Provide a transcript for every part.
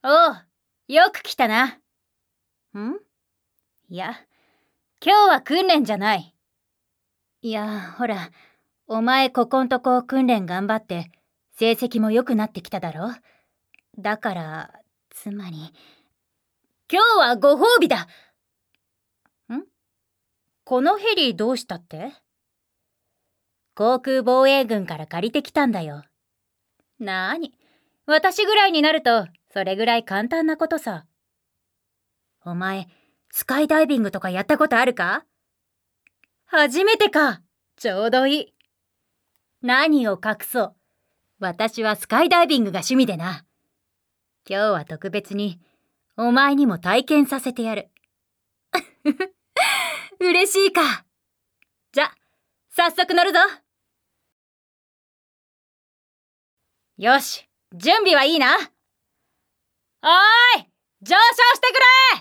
おう、よく来たな。いや、今日は訓練じゃない。いや、ほら、お前ここんとこ訓練頑張って成績も良くなってきただろ。だから、つまり、今日はご褒美だ。このヘリどうしたって？航空防衛軍から借りてきたんだよ。なーに、私ぐらいになるとそれぐらい簡単なことさ。お前、スカイダイビングとかやったことあるか？初めてか。ちょうどいい。何を隠そう。私はスカイダイビングが趣味でな。今日は特別にお前にも体験させてやる。嬉しいか。じゃ、早速乗るぞ。よし、準備はいいな。おーい、上昇してくれ。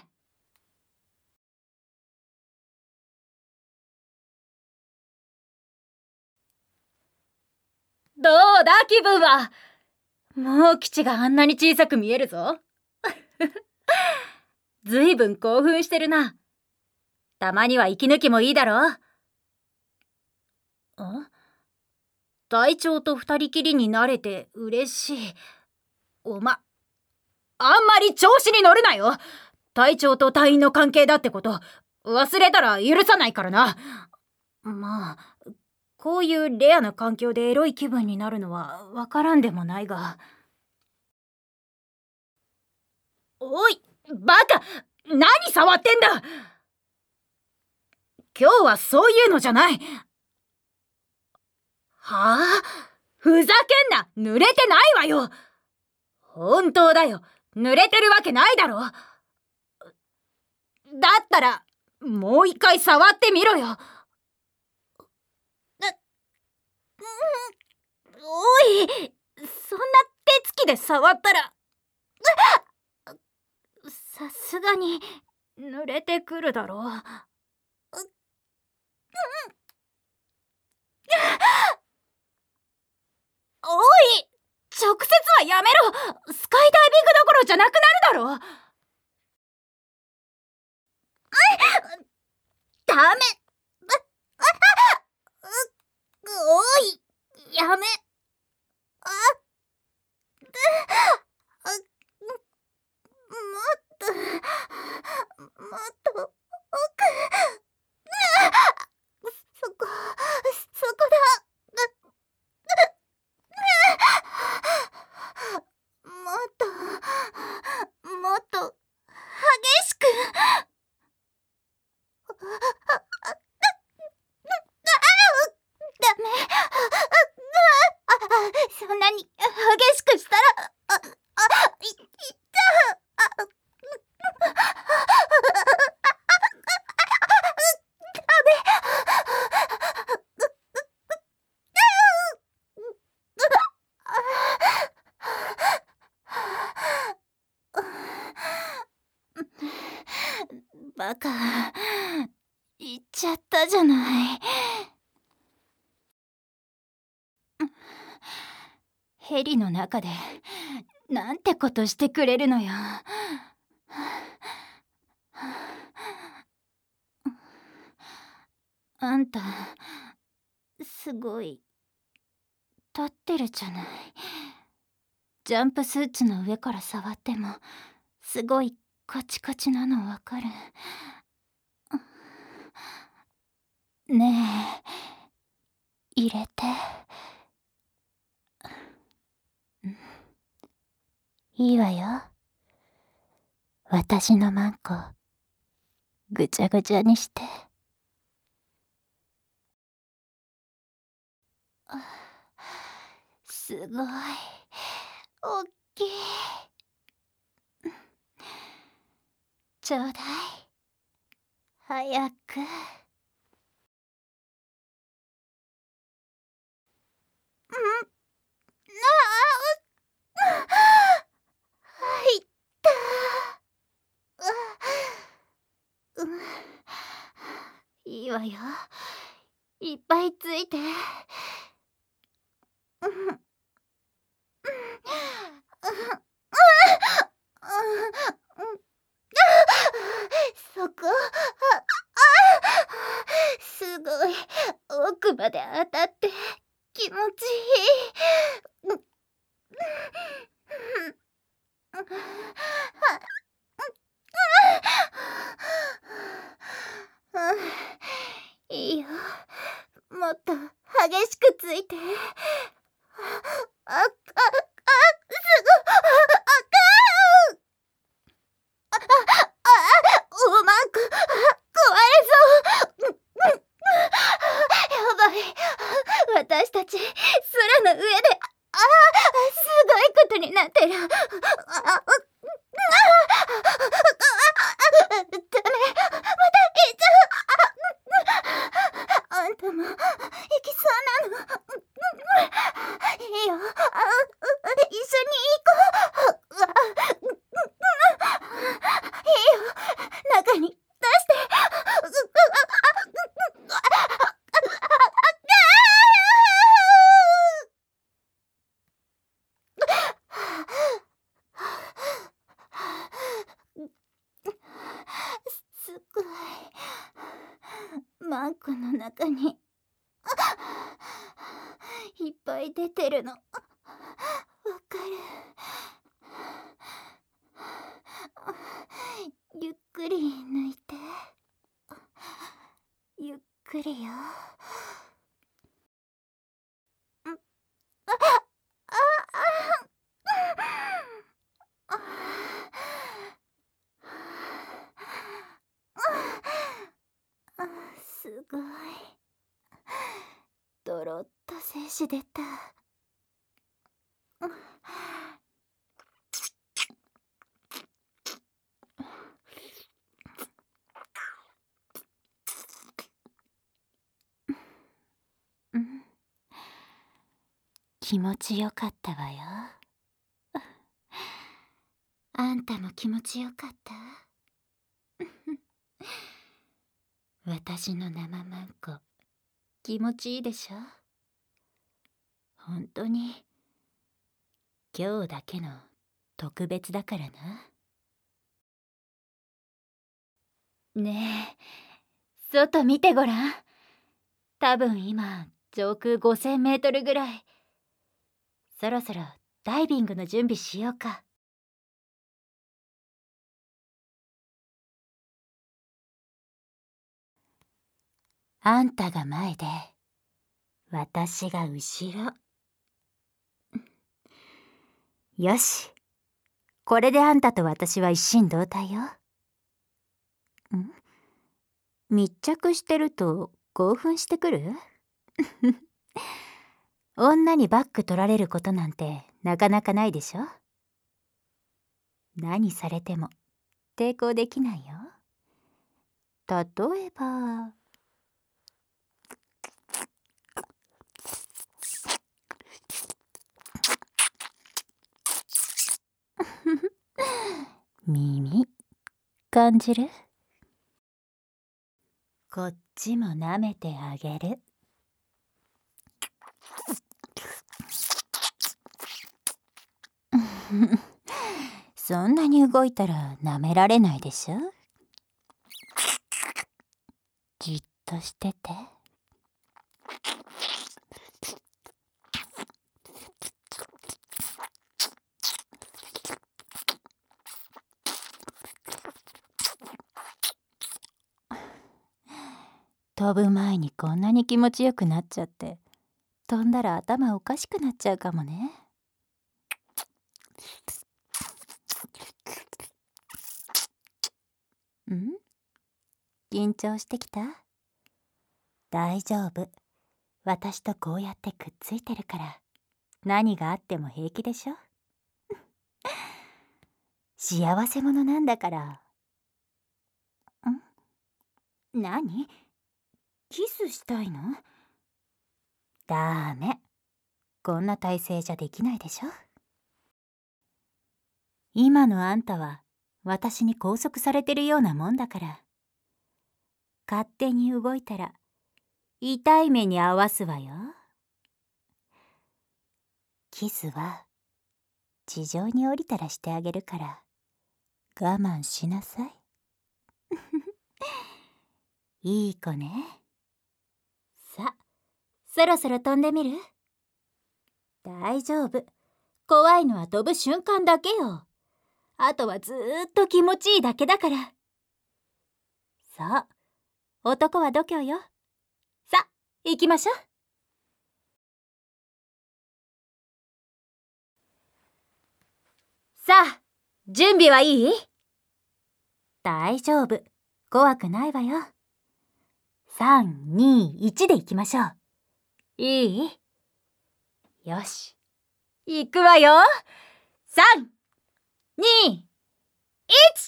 どうだ気分は。もう基地があんなに小さく見えるぞ。ずいぶん興奮してるな。たまには息抜きもいいだろ。隊長と二人きりになれて嬉しい。あんまり調子に乗るなよ。隊長と隊員の関係だってこと忘れたら許さないからな。まあ、こういうレアな環境でエロい気分になるのはわからんでもないが。おい、バカ！何触ってんだ！今日はそういうのじゃない。はあ？ふざけんな！濡れてないわよ！本当だよ。濡れてるわけないだろ。だったら、もう一回触ってみろよ。おい、そんな手つきで触ったら、さすがに濡れてくるだろう。おい、直接はやめろ。スカイダイビングどころじゃなくなるだろ。ダメ。おい、やめ。もっと奥。そこだ。もっと激しく。ダメ。そんなに激しくしたら、いった。バカ、言っちゃったじゃない。ヘリの中でなんてことしてくれるのよ。あんたすごい立ってるじゃない。ジャンプスーツの上から触ってもすごいカチカチなのわかる？ねえ、入れて。いいわよ。私のマンコぐちゃぐちゃにして。すごいおっきい。ちょうだい、早く。いったいいわよ。いっぱいついて。 そこ、すごい奥まで当たって気持ちいい。いいよ、もっと激しくついて。うまく壊れそう。やばい、私たち空の上で、すごいことになってる。ダメ、また行っちゃう。あんたも行きそうなの。いいよ、一緒に行こう。いいよ、中に出して。すごい。マンコの中にいっぱい出てるの。わかる。ゆっくり抜いて。ゆっくりよ。すごい。ドロッと精子出た。気持ちよかったわよ。あんたも気持ちよかった？私の生マンコ気持ちいいでしょ？本当に今日だけの特別だからな。ねえ、外見てごらん。多分今上空5000メートルぐらい。そろそろダイビングの準備しようか。あんたが前で私が後ろ。よし、これであんたと私は一心同体よ。密着してると興奮してくる？女にバッグ取られることなんてなかなかないでしょ？何されても抵抗できないよ。例えば耳感じる？こっちも舐めてあげる。そんなに動いたら舐められないでしょ？じっとしてて。飛ぶ前にこんなに気持ちよくなっちゃって、飛んだら頭おかしくなっちゃうかもね。緊張してきた？大丈夫。私とこうやってくっついてるから何があっても平気でしょ？幸せ者なんだから。何？キスしたいの？ダメ。こんな体勢じゃできないでしょ？今のあんたは私に拘束されてるようなもんだから。勝手に動いたら痛い目に遭わすわよ。キスは地上に降りたらしてあげるから我慢しなさい。いい子ね。さ、そろそろ飛んでみる？大丈夫。怖いのは飛ぶ瞬間だけよ。あとはずーっと気持ちいいだけだから。そう、男は度胸よ。さ、行きましょう。さあ、準備はいい？大丈夫。怖くないわよ。3、2、1で行きましょう。いい？よし。行くわよ。3、2、1！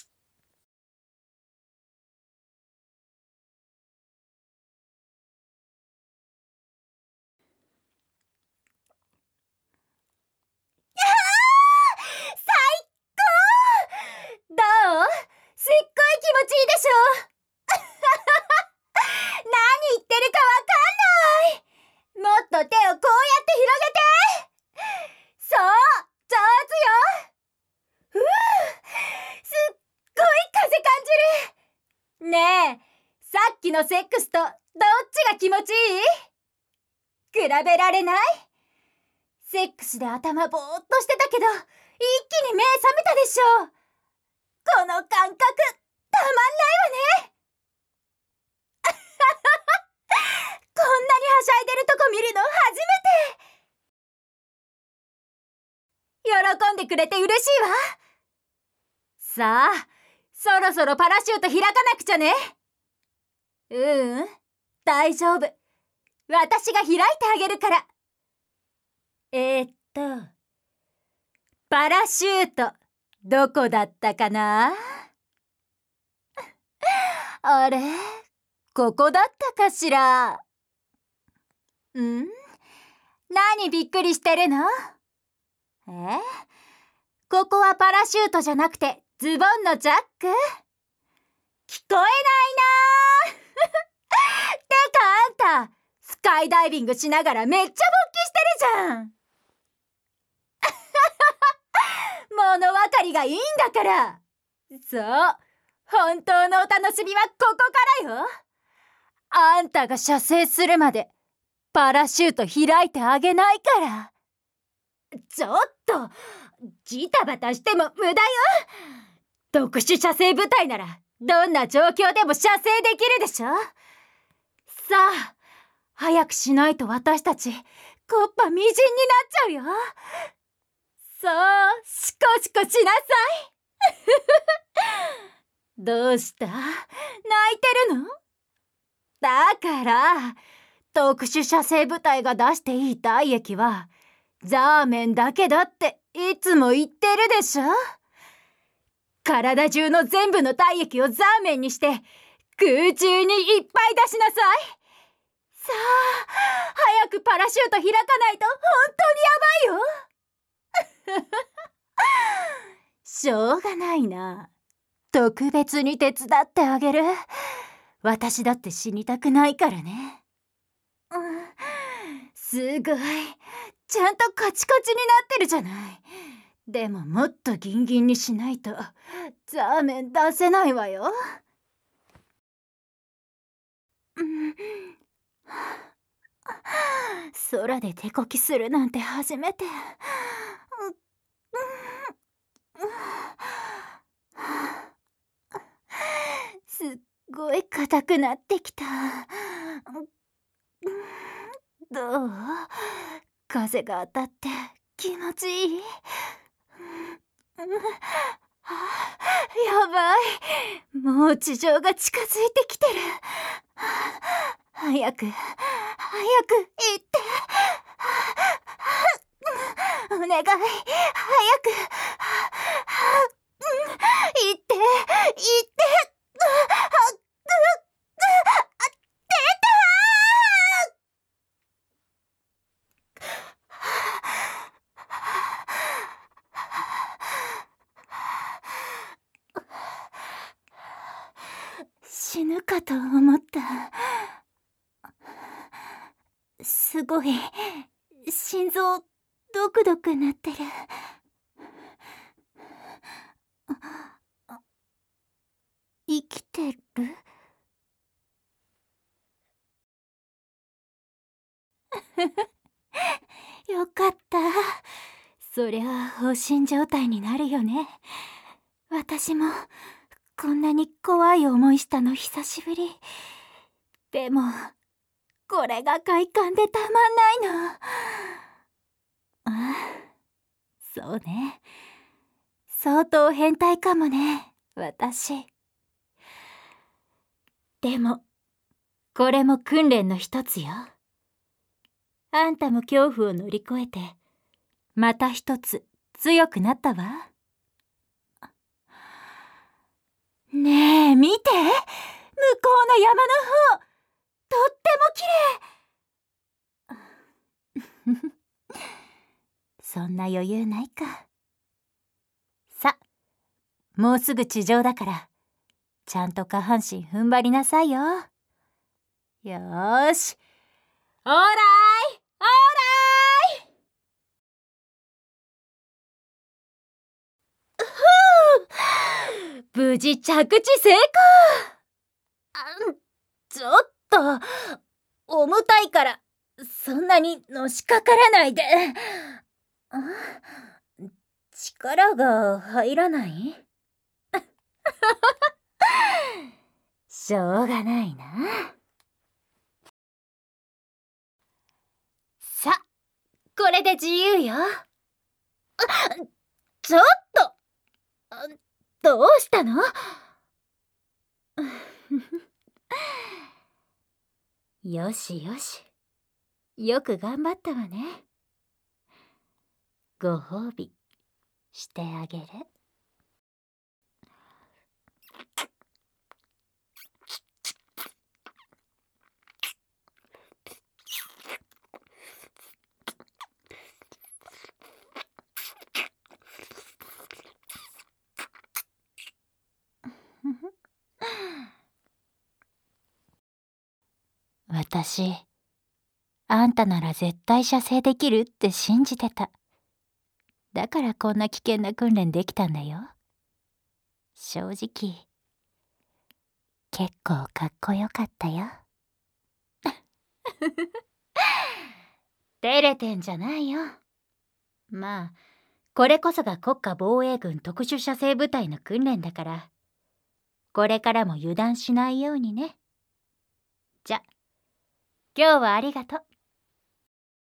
最高！どう？すっごい気持ちいいでしょ？何言ってるかわかんない。もっと手をこうやって広げて。そう、上手よ。すっごい風感じる。ねえ、さっきのセックスとどっちが気持ちいい？比べられない？セックスで頭ぼーっとしてたけど、一気に目覚めたでしょ。この感覚、たまんないわね。こんなにはしゃいでるとこ見るの初めて。喜んでくれて嬉しいわ。さあ、そろそろパラシュート開かなくちゃね。大丈夫。私が開いてあげるから。パラシュート、どこだったかな？あれ？ここだったかしら？何びっくりしてるの？ここはパラシュートじゃなくてズボンのジャック？聞こえないなー。てかあんた、スカイダイビングしながらめっちゃ勃起してるじゃん。物分かりがいいんだから。そう、本当のお楽しみはここからよ。あんたが射精するまでパラシュート開いてあげないから。ちょっと、ジタバタしても無駄よ。特殊射精部隊ならどんな状況でも射精できるでしょ。さあ、早くしないと私たちコッパみじんになっちゃうよ。そう、シコシコしなさい。どうした？泣いてるの？だから、特殊射精部隊が出していい体液はザーメンだけだっていつも言ってるでしょ。体中の全部の体液をザーメンにして空中にいっぱい出しなさい。さあ、早くパラシュート開かないと本当にやばいよ。しょうがないな。特別に手伝ってあげる。私だって死にたくないからね。すごい。ちゃんとカチカチになってるじゃない。でももっとギンギンにしないとザーメン出せないわよ。空で手こきするなんて初めて。すっごい硬くなってきた。どう？風が当たって気持ちいい？やばい。もう地上が近づいてきてる。早く行って。お願い、早く。行って。死ぬかと思った。すごい、心臓ドクドクなってる。 よかった。そりゃ放心状態になるよね。私もこんなに怖い思いしたの久しぶり。でもこれが快感でたまんないの。あ、そうね。相当変態かもね、私。でもこれも訓練の一つよ。あんたも恐怖を乗り越えてまた一つ強くなったわ。ねえ見て、向こうの山の方、とっても綺麗。そんな余裕ないか。さ、もうすぐ地上だからちゃんと下半身踏ん張りなさいよ。よーし、オーライオーライ。無事着地成功。ちょっと重たいからそんなにのしかからないで。力が入らない？しょうがないな。さ、これで自由よ。ちょっとどうしたの？よしよし、よく頑張ったわね。ご褒美してあげる。私、あんたなら絶対射精できるって信じてた。だからこんな危険な訓練できたんだよ。正直、結構かっこよかったよ。照れてんじゃないよ。まあ、これこそが国家防衛軍特殊射精部隊の訓練だから、これからも油断しないようにね。じゃ、今日はありがとう。